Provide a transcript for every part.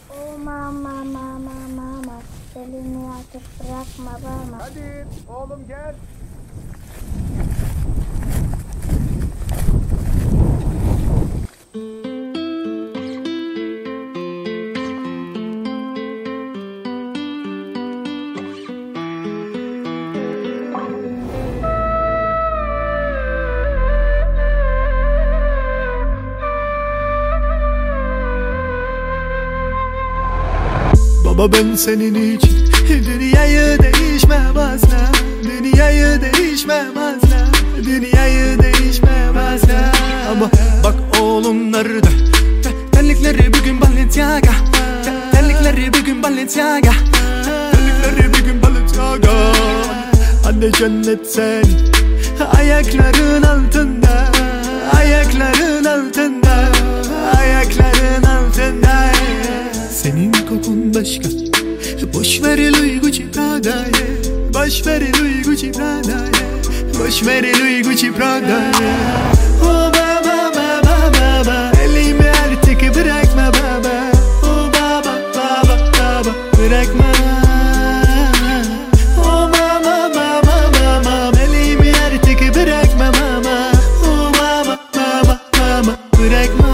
Oh mama mama mama, elini artık bırakma bana. Hadi oğlum gel. Baba ben senin için dünyayı değişmem asla. Dünyayı değişmem asla. Dünyayı değişmem asla. Ama bak oğlum nerede? Terlikleri bugün Balenciaga. Terlikleri bugün Balenciaga. Terlikleri bugün Balenciaga. Anne cennet senin ayakların altında. Ayakların altında. Ayakların altında. Senin kokun başka. Boş ver Louis Gucci Prada'yı. Boş ver Louis Gucci Prada'yı. Boş ver Louis Gucci Prada'yı. Oh baba baba baba, elimi artık bırakma baba. Oh baba baba baba, bırakma. Oh baba baba baba, elimi artık bırakma baba. Oh baba baba baba, bırakma.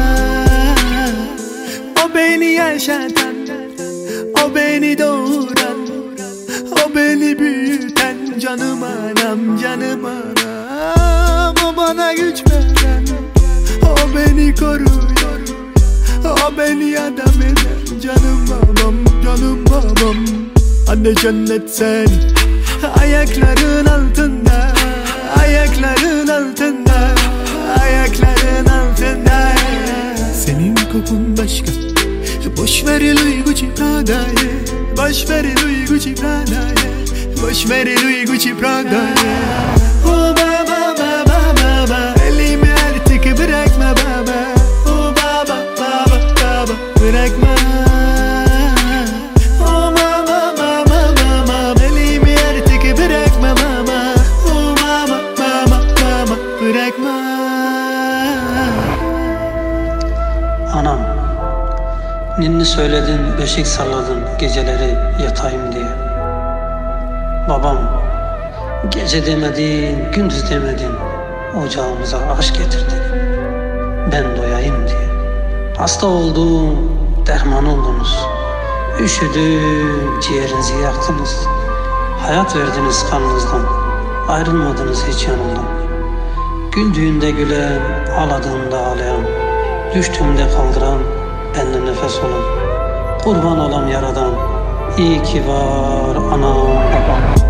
O beni yaşatan, o beni doğuran, o beni büyüten, canım anam, canım anam. O bana güç veren, o beni koruyor, o beni adam eden, canım babam, canım babam. Anne cennet senin ayakların altında. Ayakların altında. Ayakların altında. Senin kokun başka. Boş ver Louis Gucci Prada'yı. Boş ver Louis Gucci Prada'yı. Boş ver Louis Gucci Prada'yı. Oh baba baba baba, elimi artık bırakma baba. Oh baba baba baba, bırakma. Oh baba baba baba, elimi artık bırakma baba. Oh baba baba baba, bırakma. Anam, ninni söyledin, beşik salladın geceleri yatayım diye. Babam, gece demedin, gündüz demedin, ocağımıza aşk getirdin. Ben doyayım diye. Hasta oldum, derman oldunuz. Üşüdüm, ciğerinizi yaktınız. Hayat verdiniz kanınızdan, ayrılmadınız hiç yanımdan. Güldüğünde gülen, ağladığımda ağlayan, düştüğümde kaldıran, benimle nefes olan, kurban olam yaradan. İyi ki var anam babam.